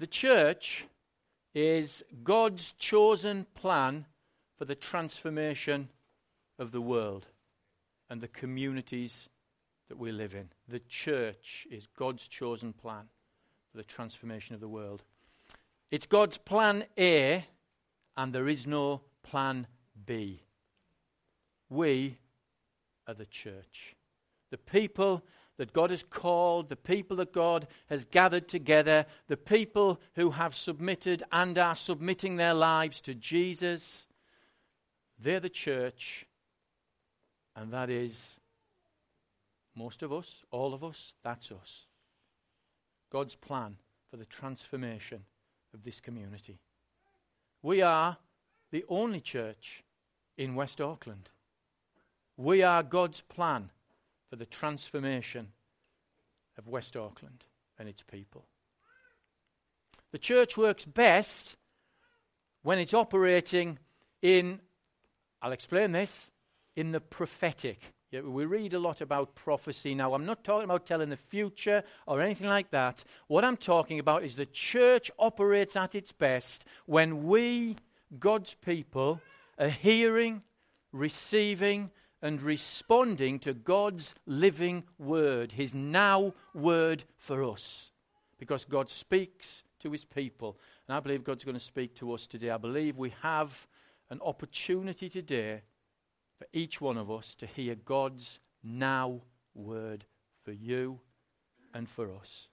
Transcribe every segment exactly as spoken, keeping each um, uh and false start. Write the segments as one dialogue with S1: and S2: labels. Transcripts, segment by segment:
S1: The church is God's chosen plan for the transformation of the world and the communities that we live in. The church is God's chosen plan for the transformation of the world. It's God's plan A, and there is no plan B. We are the church. The people that God has called, the people that God has gathered together, the people who have submitted and are submitting their lives to Jesus, they're the church, and that is most of us, all of us, that's us. God's plan for the transformation of this community. We are the only church in West Auckland. We are God's plan for the transformation of West Auckland and its people. The church works best when it's operating in, I'll explain this, in the prophetic. Yeah, we read a lot about prophecy now. I'm not talking about telling the future or anything like that. What I'm talking about is the church operates at its best when we, God's people, are hearing, receiving, and responding to God's living word, his now word for us. Because God speaks to his people. And I believe God's going to speak to us today. I believe we have an opportunity today for each one of us to hear God's now word for you and for us.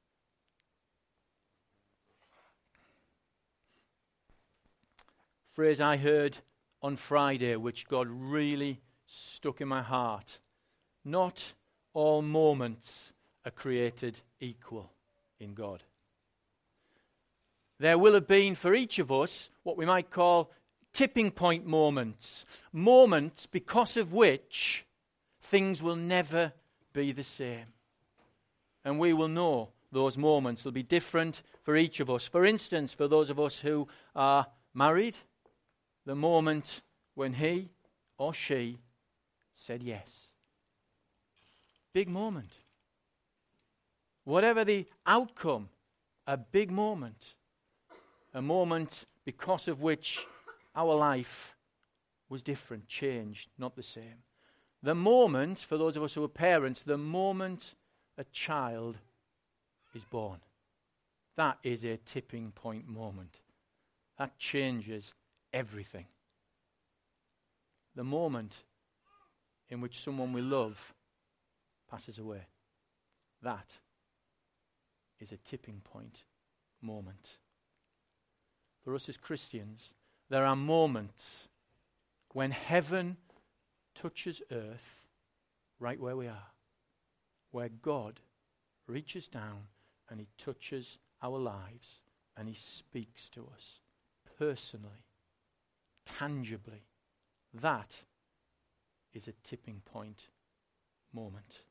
S1: Phrase I heard on Friday, which God really stuck in my heart. Not all moments are created equal in God. There will have been for each of us what we might call tipping point moments. Moments because of which things will never be the same. And we will know those moments will be different for each of us. For instance, for those of us who are married, the moment when he or she said yes. Big moment. Whatever the outcome, a big moment. A moment because of which our life was different, changed, not the same. The moment, for those of us who are parents, the moment a child is born. That is a tipping point moment. That changes everything. The moment in which someone we love passes away. That is a tipping point moment. For us as Christians, there are moments when heaven touches earth right where we are, where God reaches down and he touches our lives and he speaks to us personally, tangibly. That is a tipping point moment.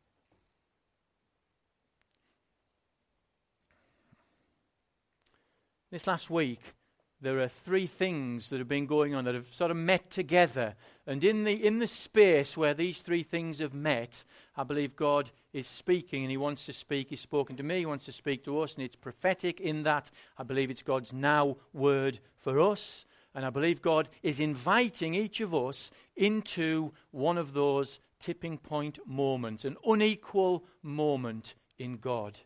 S1: This last week, there are three things that have been going on that have sort of met together. And in the in the space where these three things have met, I believe God is speaking and he wants to speak. He's spoken to me, he wants to speak to us, and it's prophetic in that I believe it's God's now word for us. And I believe God is inviting each of us into one of those tipping point moments, an unequal moment in God.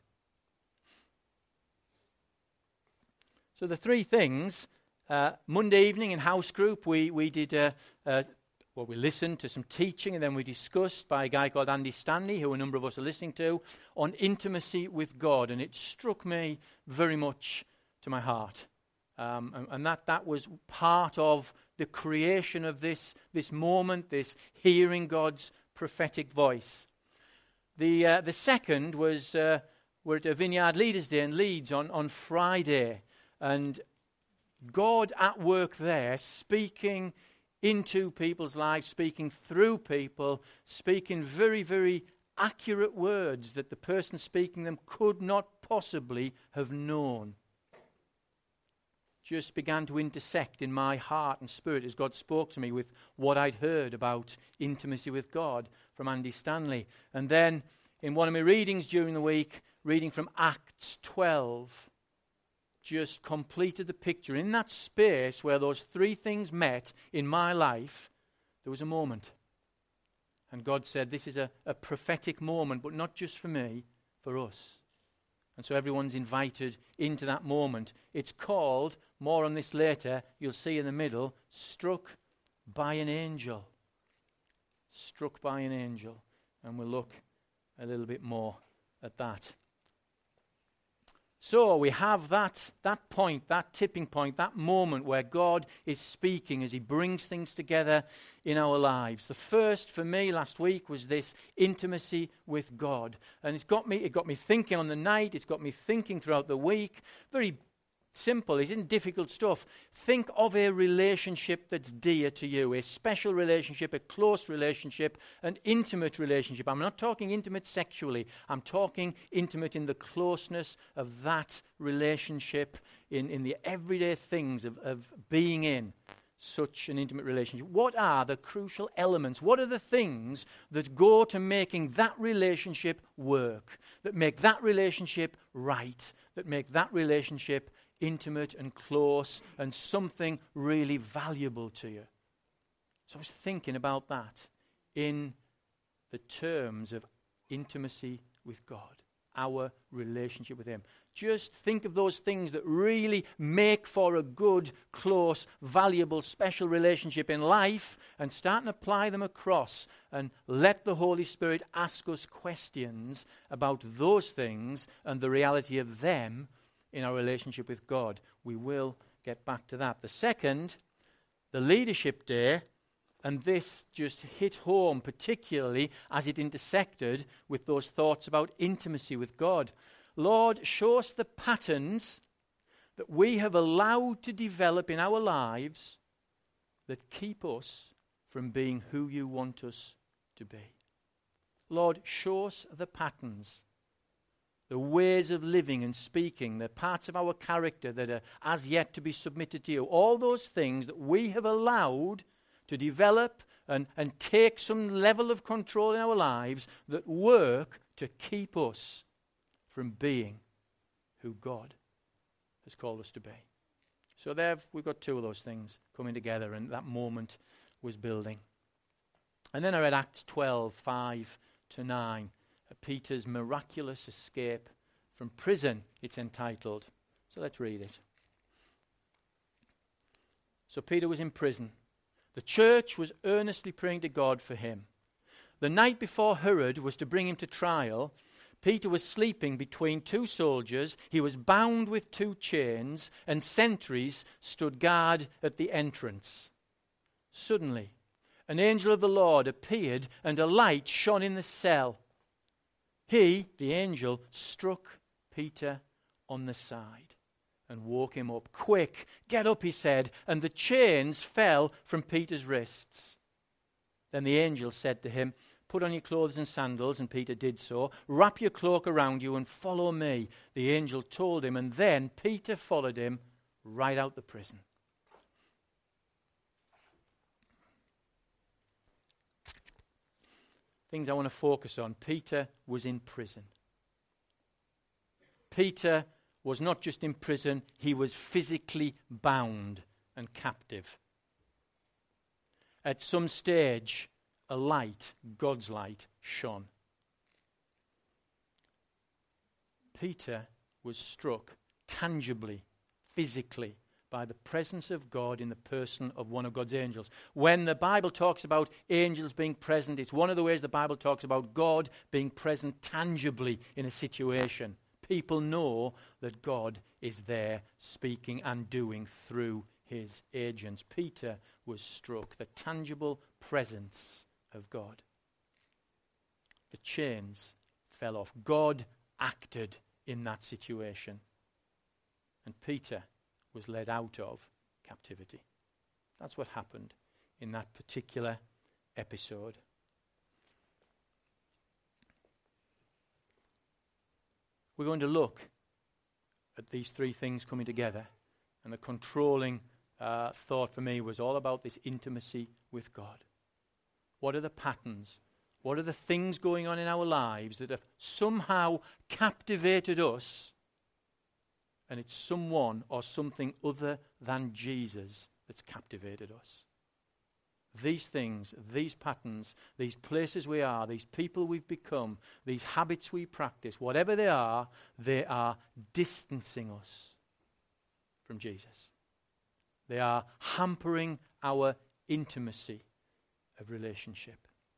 S1: So the three things, uh, Monday evening in house group, we, we did, a, a, well, we listened to some teaching and then we discussed by a guy called Andy Stanley, who a number of us are listening to, on intimacy with God. And it struck me very much to my heart. Um, and, and that, that was part of the creation of this, this moment, this hearing God's prophetic voice. The uh, the second was, uh, we're at a Vineyard Leaders' Day in Leeds on, on Friday. And God at work there, speaking into people's lives, speaking through people, speaking very, very accurate words that the person speaking them could not possibly have known. Just began to intersect in my heart and spirit as God spoke to me with what I'd heard about intimacy with God from Andy Stanley. And then in one of my readings during the week, reading from Acts twelve, just completed the picture. In that space where those three things met in my life, there was a moment. And God said, this is a, a prophetic moment, but not just for me, for us. And so everyone's invited into that moment. It's called, more on this later, you'll see in the middle, struck by an angel. Struck by an angel. And we'll look a little bit more at that. So we have that, that point, that tipping point, that moment where God is speaking as he brings things together in our lives. The first for me last week was this intimacy with God. And it's got me, it got me thinking on the night, it's got me thinking throughout the week. Very simple, it isn't difficult stuff. Think of a relationship that's dear to you, a special relationship, a close relationship, an intimate relationship. I'm not talking intimate sexually. I'm talking intimate in the closeness of that relationship, in, in the everyday things of, of being in such an intimate relationship. What are the crucial elements? What are the things that go to making that relationship work, that make that relationship right, that make that relationship intimate and close and something really valuable to you? So I was thinking about that in the terms of intimacy with God, our relationship with him. Just think of those things that really make for a good, close, valuable, special relationship in life and start and apply them across and let the Holy Spirit ask us questions about those things and the reality of them in our relationship with God. We will get back to that. The second, the leadership day, and this just hit home particularly as it intersected with those thoughts about intimacy with God. Lord, show us the patterns that we have allowed to develop in our lives that keep us from being who you want us to be. Lord, show us the patterns, the ways of living and speaking, the parts of our character that are as yet to be submitted to you. All those things that we have allowed to develop and, and take some level of control in our lives that work to keep us from being who God has called us to be. So there we've got two of those things coming together, and that moment was building. And then I read Acts twelve, five to nine. Peter's miraculous escape from prison, it's entitled. So let's read it. So Peter was in prison. The church was earnestly praying to God for him. The night before Herod was to bring him to trial, Peter was sleeping between two soldiers. He was bound with two chains, and sentries stood guard at the entrance. Suddenly, an angel of the Lord appeared, and a light shone in the cell. He, the angel, struck Peter on the side and woke him up. "Quick, get up," he said, and the chains fell from Peter's wrists. Then the angel said to him, "Put on your clothes and sandals," and Peter did so. "Wrap your cloak around you and follow me," the angel told him, and then Peter followed him right out the prison. Things I want to focus on. Peter was in prison. Peter was not just in prison, he was physically bound and captive. At some stage, a light, God's light, shone. Peter was struck tangibly, physically, by the presence of God in the person of one of God's angels. When the Bible talks about angels being present, it's one of the ways the Bible talks about God being present tangibly in a situation. People know that God is there speaking and doing through his agents. Peter was struck, the tangible presence of God. The chains fell off. God acted in that situation. And Peter was led out of captivity. That's what happened in that particular episode. We're going to look at these three things coming together, and the controlling uh, thought for me was all about this intimacy with God. What are the patterns? What are the things going on in our lives that have somehow captivated us And it's someone or something other than Jesus that's captivated us. These things, these patterns, these places we are, these people we've become, these habits we practice, whatever they are, they are distancing us from Jesus. They are hampering our intimacy of relationship.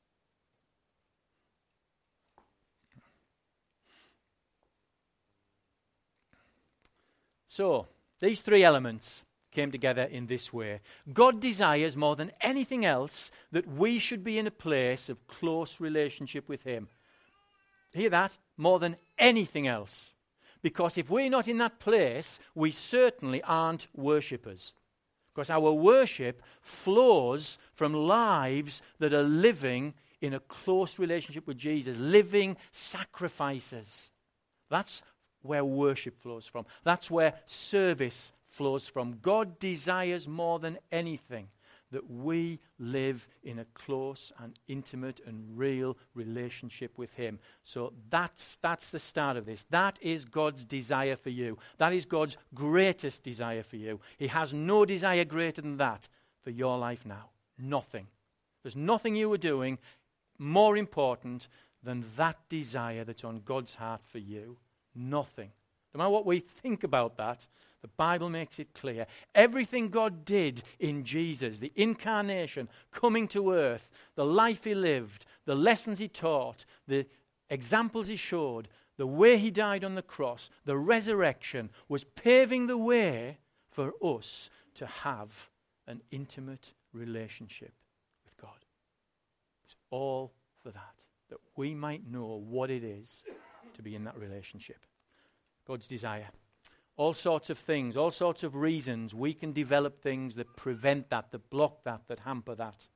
S1: So, these three elements came together in this way. God desires more than anything else that we should be in a place of close relationship with him. Hear that? More than anything else. Because if we're not in that place, we certainly aren't worshippers. Because our worship flows from lives that are living in a close relationship with Jesus, living sacrifices. That's where worship flows from. That's where service flows from. God desires more than anything that we live in a close and intimate and real relationship with him. So that's that's the start of this. That is God's desire for you. That is God's greatest desire for you. He has no desire greater than that for your life now. Nothing. There's nothing you are doing more important than that desire that's on God's heart for you. Nothing. No matter what we think about that, the Bible makes it clear. Everything God did in Jesus, the incarnation, coming to earth, the life he lived, the lessons he taught, the examples he showed, the way he died on the cross, the resurrection, was paving the way for us to have an intimate relationship with God. It's all for that, that we might know what it is to be in that relationship. God's desire. All sorts of things, all sorts of reasons we can develop things that prevent that, that block that, that hamper that.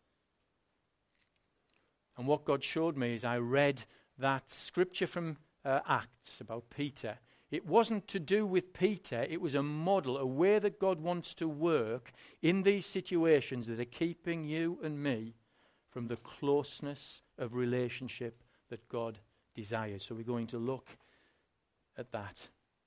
S1: And what God showed me is I read that scripture from uh, Acts about Peter. It wasn't to do with Peter, it was a model, a way that God wants to work in these situations that are keeping you and me from the closeness of relationship that God desires. So we're going to look at that.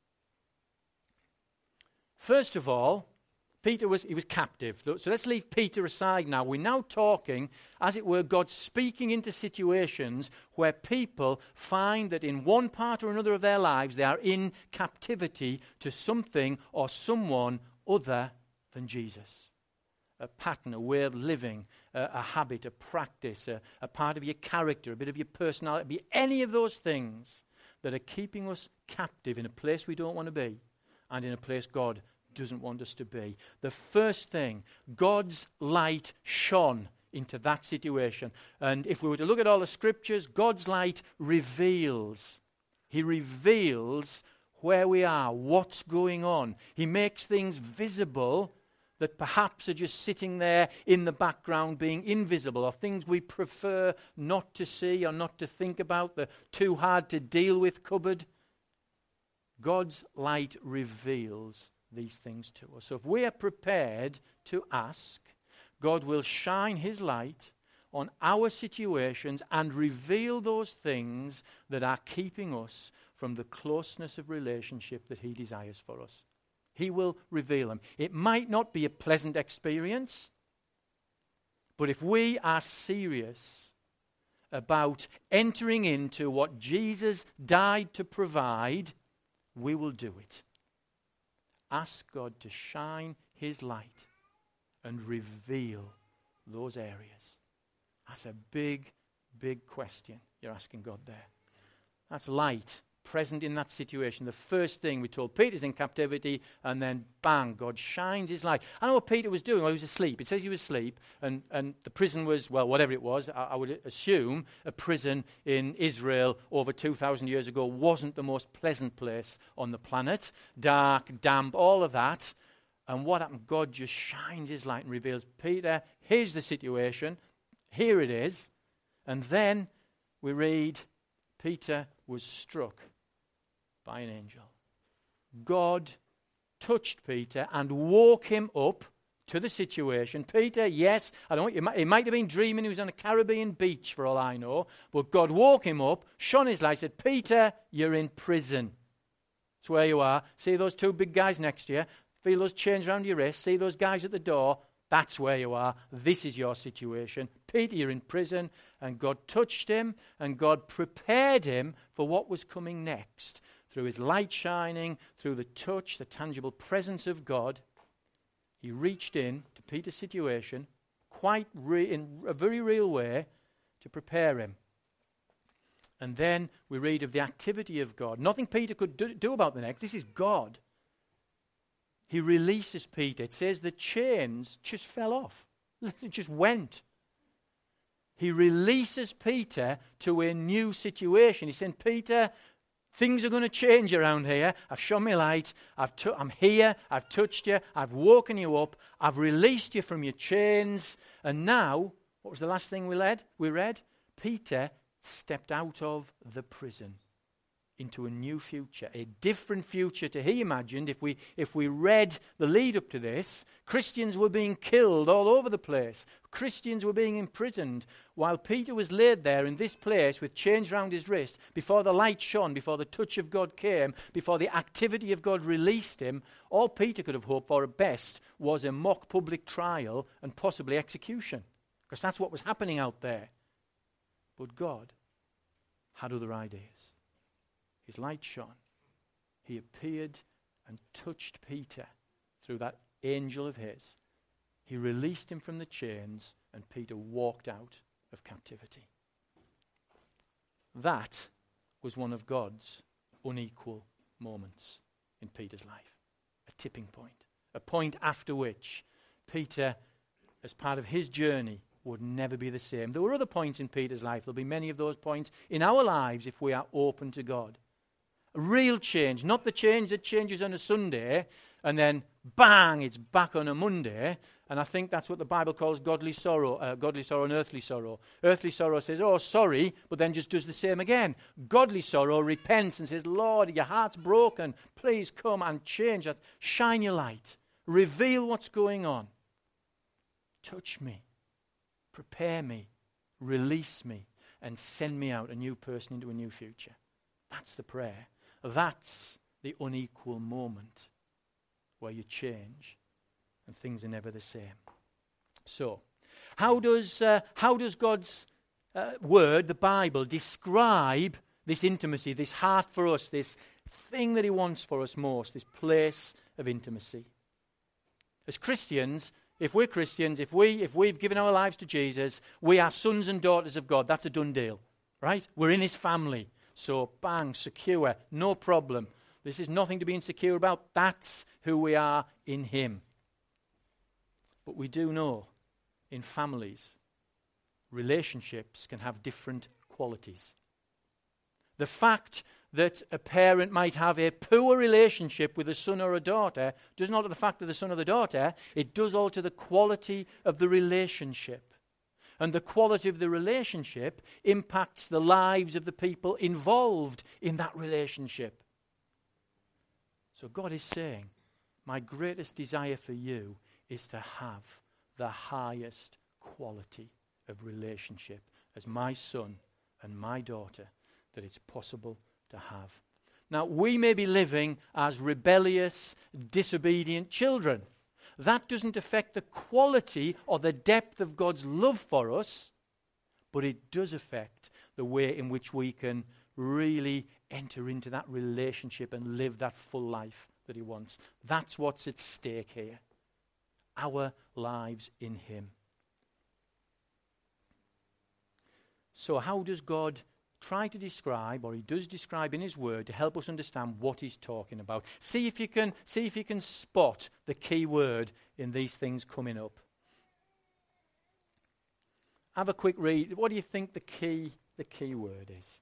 S1: First of all, Peter was he was captive. So let's leave Peter aside now. We're now talking, as it were, God speaking into situations where people find that in one part or another of their lives they are in captivity to something or someone other than Jesus. A pattern, a way of living, a, a habit, a practice, a, a part of your character, a bit of your personality, be any of those things that are keeping us captive in a place we don't want to be and in a place God doesn't want us to be. The first thing, God's light shone into that situation. And if we were to look at all the scriptures, God's light reveals. He reveals where we are, what's going on. He makes things visible that perhaps are just sitting there in the background being invisible, or things we prefer not to see or not to think about, they're too hard to deal with cupboard. God's light reveals these things to us. So if we are prepared to ask, God will shine his light on our situations and reveal those things that are keeping us from the closeness of relationship that he desires for us. He will reveal them. It might not be a pleasant experience, but if we are serious about entering into what Jesus died to provide, we will do it. Ask God to shine his light and reveal those areas. That's a big, big question you're asking God there. That's light present in that situation. The first thing we told, Peter's in captivity, and then bang, God shines his light. I know what Peter was doing. Well, he was asleep. It says he was asleep, and, and the prison was, well, whatever it was, I, I would assume a prison in Israel over two thousand years ago wasn't the most pleasant place on the planet. Dark, damp, all of that. And what happened? God just shines his light and reveals, Peter, here's the situation. Here it is. And then we read, Peter was struck by an angel. God touched Peter and woke him up to the situation. Peter, yes, I don't know, he might have been dreaming, he was on a Caribbean beach for all I know, but God woke him up, shone his light, said, Peter, you're in prison. It's where you are. See those two big guys next to you? Feel those chains around your wrist? See those guys at the door? That's where you are. This is your situation. Peter, you're in prison, and God touched him, and God prepared him for what was coming next. Through his light shining, through the touch, the tangible presence of God, he reached in to Peter's situation, quite re- in a very real way, to prepare him. And then we read of the activity of God. Nothing Peter could do, do about the next. This is God. He releases Peter. It says the chains just fell off. It just went. He releases Peter to a new situation. He said, Peter, things are going to change around here. I've shone my light. I've t- I'm here. I've touched you. I've woken you up. I've released you from your chains. And now, what was the last thing we read? We read? Peter stepped out of the prison into a new future, a different future to he imagined. If we if we read the lead up to this, Christians were being killed all over the place. Christians were being imprisoned while Peter was laid there in this place with chains round his wrist. Before the light shone, before the touch of God came, before the activity of God released him, all Peter could have hoped for at best was a mock public trial and possibly execution, because that's what was happening out there. But God had other ideas. His light shone. He appeared and touched Peter through that angel of his. He released him from the chains, and Peter walked out of captivity. That was one of God's unequal moments in Peter's life. A tipping point. A point after which Peter, as part of his journey, would never be the same. There were other points in Peter's life. There'll be many of those points in our lives if we are open to God. A real change, not the change that changes on a Sunday and then bang, it's back on a Monday. And I think that's what the Bible calls godly sorrow, uh, godly sorrow and earthly sorrow. Earthly sorrow says, oh, sorry, but then just does the same again. Godly sorrow repents and says, Lord, your heart's broken. Please come and change that. Shine your light. Reveal what's going on. Touch me. Prepare me, release me, and send me out a new person into a new future. That's the prayer. That's the unequal moment where you change and things are never the same. So, how does uh, how does God's uh, word, the Bible, describe this intimacy, this heart for us, this thing that he wants for us most, this place of intimacy? As Christians, If we're Christians, if, we, if we've given our lives to Jesus, we are sons and daughters of God. That's a done deal, right? We're in his family. So, bang, secure, no problem. This is nothing to be insecure about. That's who we are in him. But we do know in families, relationships can have different qualities. The fact that a parent might have a poor relationship with a son or a daughter does not alter the fact of the son or the daughter. It does alter the quality of the relationship. And the quality of the relationship impacts the lives of the people involved in that relationship. So God is saying, my greatest desire for you is to have the highest quality of relationship as my son and my daughter that it's possible to have. Now, we may be living as rebellious, disobedient children. That doesn't affect the quality or the depth of God's love for us, but it does affect the way in which we can really enter into that relationship and live that full life that he wants. That's what's at stake here. Our lives in him. So how does God try to describe, or he does describe in his word to help us understand what he's talking about? See if you can see if you can spot the key word in these things coming up. Have a quick read. What do you think the key the key word is?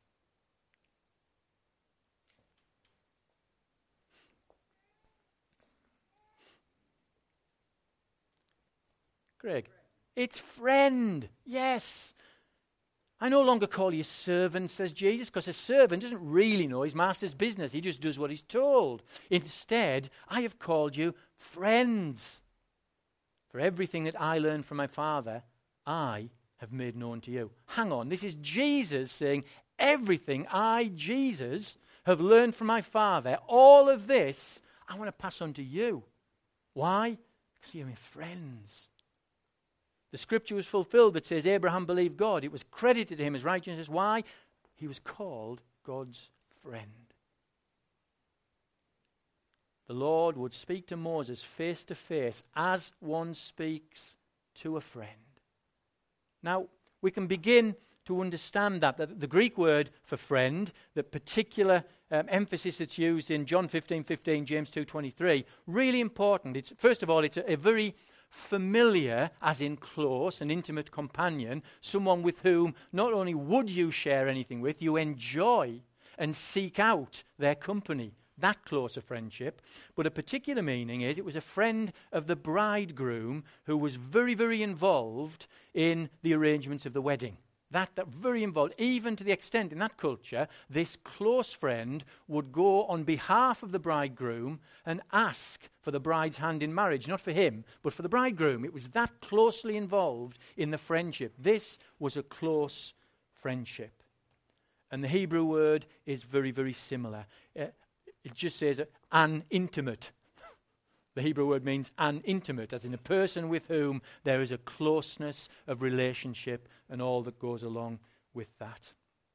S1: Greg. It's friend. Yes. I no longer call you servant, says Jesus, because a servant doesn't really know his master's business. He just does what he's told. Instead, I have called you friends. For everything that I learned from my Father, I have made known to you. Hang on, this is Jesus saying, everything I, Jesus, have learned from my Father, all of this I want to pass on to you. Why? Because you're my friends. The scripture was fulfilled that says Abraham believed God. It was credited to him as righteousness. Why? He was called God's friend. The Lord would speak to Moses face to face as one speaks to a friend. Now, we can begin to understand that, that the Greek word for friend, the particular um, emphasis that's used in John fifteen fifteen, James two twenty-three, really important. It's, first of all, it's a, a very familiar, as in close, an intimate companion, someone with whom not only would you share anything with, you enjoy and seek out their company. That close a friendship. But a particular meaning is it was a friend of the bridegroom who was very, very involved in the arrangements of the wedding. That, that very involved, even to the extent in that culture, this close friend would go on behalf of the bridegroom and ask for the bride's hand in marriage, not for him, but for the bridegroom. It was that closely involved in the friendship. This was a close friendship. And the Hebrew word is very, very similar. Uh, it just says uh, an intimate. The Hebrew word means an intimate, as in a person with whom there is a closeness of relationship and all that goes along with that.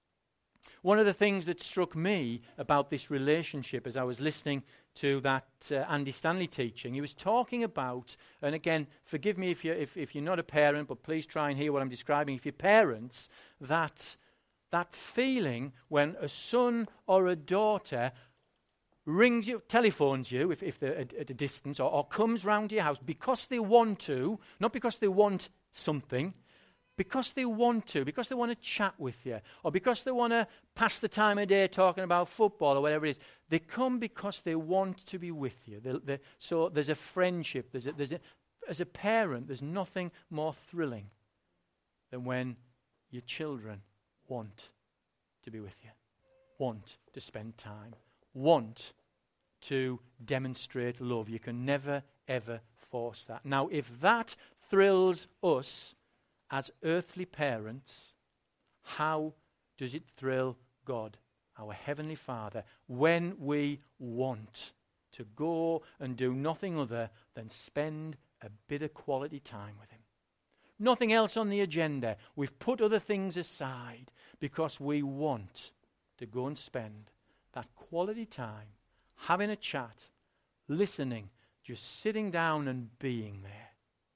S1: One of the things that struck me about this relationship as I was listening to that uh, Andy Stanley teaching, he was talking about, and again, forgive me if you're, if, if you're not a parent, but please try and hear what I'm describing. If you're parents, that, that feeling when a son or a daughter rings you, telephones you if, if they're at, at a distance, or, or comes round to your house because they want to, not because they want something, because they want to, because they want to chat with you, or because they want to pass the time of day talking about football or whatever it is. They come because they want to be with you. They, they, so there's a friendship. There's a, there's a, as a parent, there's nothing more thrilling than when your children want to be with you, want to spend time, want to demonstrate love. You can never, ever force that. Now, if that thrills us as earthly parents, how does it thrill God, our Heavenly Father, when we want to go and do nothing other than spend a bit of quality time with Him? Nothing else on the agenda. We've put other things aside because we want to go and spend that quality time, having a chat, listening, just sitting down and being there.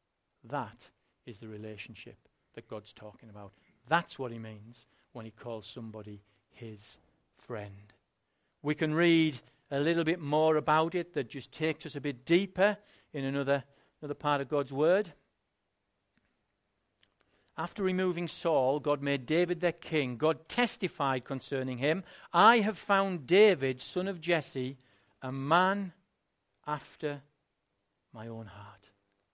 S1: That is the relationship that God's talking about. That's what He means when He calls somebody His friend. We can read a little bit more about it that just takes us a bit deeper in another, another part of God's Word. After removing Saul, God made David their king. God testified concerning him, I have found David, son of Jesse, a man after my own heart.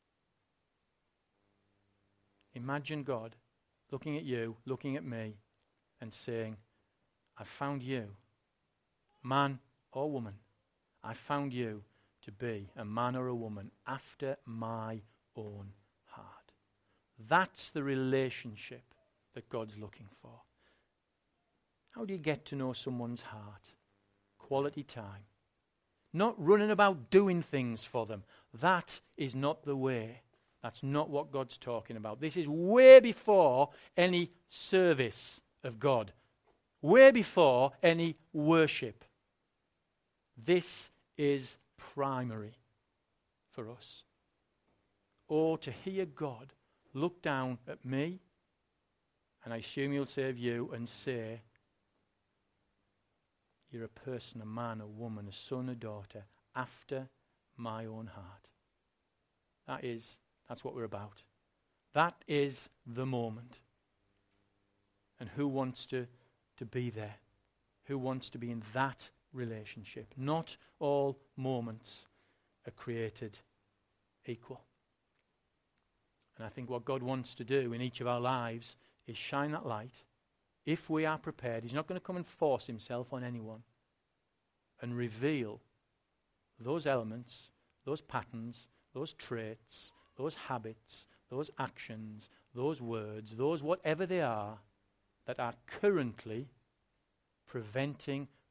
S1: Imagine God looking at you, looking at me, and saying, I found you, man or woman, I found you to be a man or a woman after my own heart. That's the relationship that God's looking for. How do you get to know someone's heart? Quality time. Not running about doing things for them. That is not the way. That's not what God's talking about. This is way before any service of God. Way before any worship. This is primary for us. Oh, to hear God look down at me, and I assume He'll say of you, and say, you're a person, a man, a woman, a son, a daughter, after my own heart. That is, that's what we're about. That is the moment. And who wants to, to be there? Who wants to be in that relationship? Not all moments are created equal. And I think what God wants to do in each of our lives is shine that light. If we are prepared, He's not going to come and force Himself on anyone, and reveal those elements, those patterns, those traits, those habits, those actions, those words, those whatever they are, that are currently preventing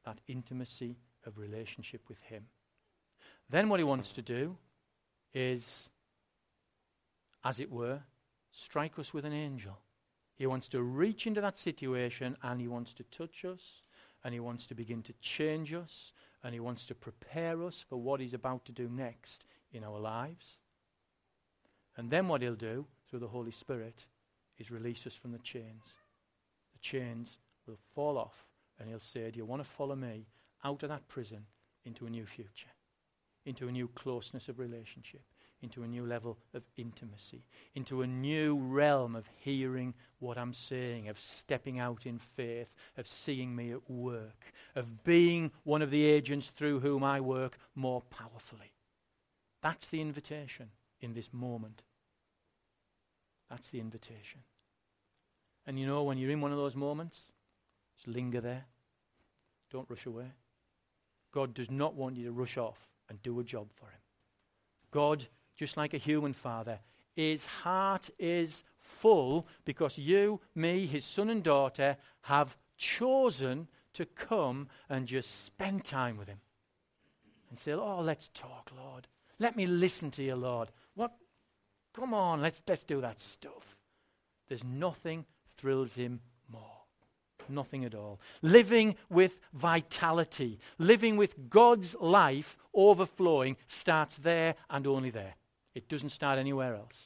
S1: that intimacy of relationship with him. Then what he wants to do is, as it were, strike us with an angel. He wants to reach into that situation and he wants to touch us and he wants to begin to change us and he wants to prepare us for what he's about to do next in our lives. And then what he'll do through the Holy Spirit is release us from the chains. The chains will fall off and he'll say, do you want to follow me out of that prison into a new future, into a new closeness of relationship, into a new level of intimacy, into a new realm of hearing what I'm saying, of stepping out in faith, of seeing me at work, of being one of the agents through whom I work more powerfully. That's the invitation in this moment. That's the invitation. And you know, when you're in one of those moments, just linger there. Don't rush away. God does not want you to rush off and do a job for him. God, just like a human father, his heart is full because you, me, his son and daughter, have chosen to come and just spend time with him. And say, oh, let's talk, Lord. Let me listen to you, Lord. What? Come on, let's, let's do that stuff. There's nothing thrills him more. Nothing at all. Living with vitality, living with God's life overflowing starts there and only there. It doesn't start anywhere else.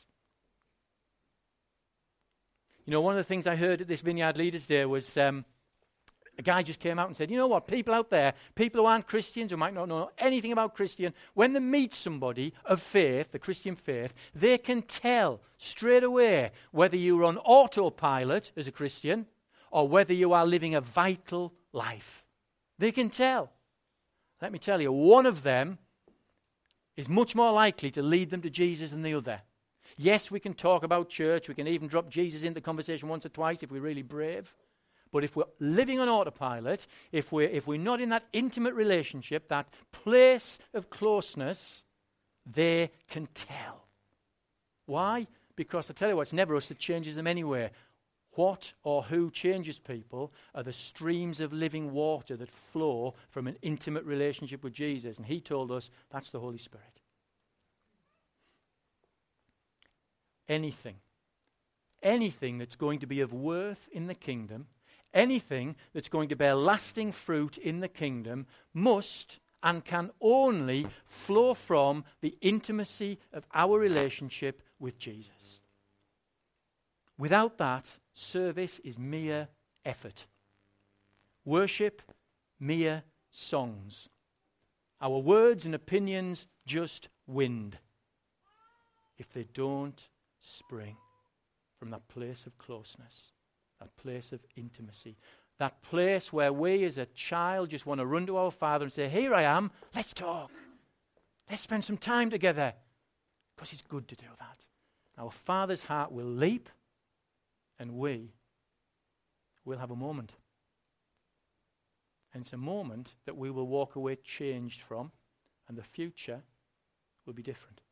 S1: You know, one of the things I heard at this Vineyard Leaders Day was um, a guy just came out and said, you know what, people out there, people who aren't Christians, who might not know anything about Christian, when they meet somebody of faith, the Christian faith, they can tell straight away whether you're on autopilot as a Christian or whether you are living a vital life. They can tell. Let me tell you, one of them is much more likely to lead them to Jesus than the other. Yes, we can talk about church. We can even drop Jesus into the conversation once or twice if we're really brave. But if we're living on autopilot, if we're, if we're not in that intimate relationship, that place of closeness, they can tell. Why? Because I tell you what, it's never us that changes them anyway. What or who changes people are the streams of living water that flow from an intimate relationship with Jesus. And he told us that's the Holy Spirit. Anything, anything that's going to be of worth in the kingdom, anything that's going to bear lasting fruit in the kingdom must and can only flow from the intimacy of our relationship with Jesus. Without that, service is mere effort. Worship, mere songs. Our words and opinions just wind if they don't spring from that place of closeness, that place of intimacy, that place where we as a child just want to run to our Father and say, here I am, let's talk. Let's spend some time together. Because it's good to do that. Our Father's heart will leap and we will have a moment. And it's a moment that we will walk away changed from, and the future will be different.